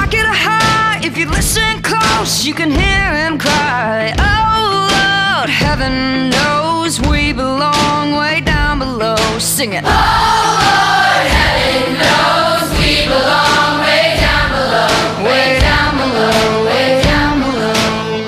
pocket of heart. If you listen close, you can hear him cry. Oh Lord, heaven knows we belong way down below. Sing it. Oh Lord, heaven knows we belong way down below. Way down below, way down below.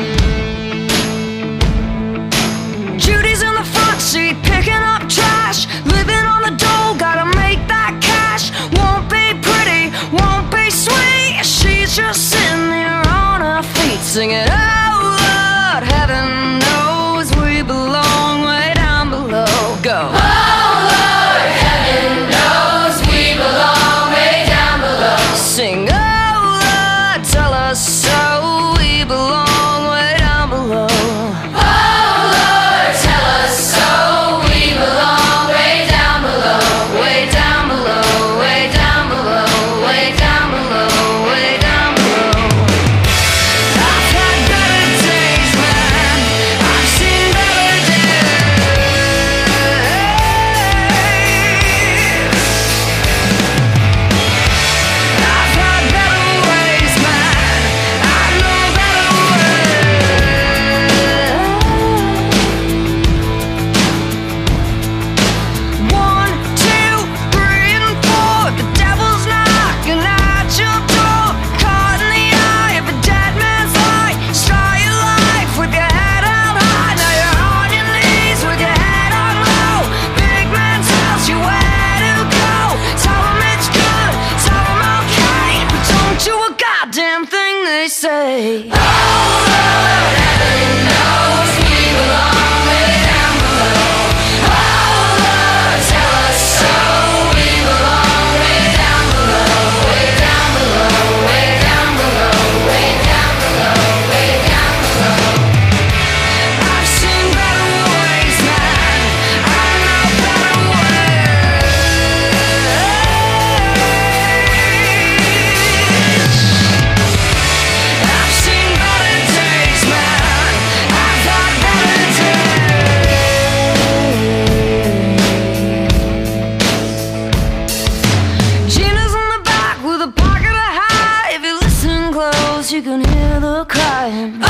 Judy's in the front seat picking up trash, living on the dole, gotta make that cash. Won't be pretty, won't be sweet, she's just sitting there on her feet singing. Oh Lord, heaven knows we belong way down below. Go. Oh Lord, heaven knows we belong way down below. Sing. Oh Lord, tell us so, we belong way down below. Oh Lord, tell us so, we belong way down below. Way down below, way down below, way down below, way down below. I've had better days, man, I've seen better days. I've had better ways, man, I know better ways. 1, 2, 3, and 4, the devil's knocking at your door. Caught in the eye of a dead man's eye. Start your life with your head held high. Now you're on your knees with your head on low. Big man tells you where to go. Tell him it's good, tell him okay, but don't do a goddamn thing they say. Oh Lord, heaven knows we belong way down below. Oh Lord, tell us so, we belong way down below. Way down below, way down below, way down below, way down below. I've seen better ways, man, I know better ways. I've seen better days, man, I've had better days. Gina's on the back with a pocket of high. If you listen close, you can hear the crying.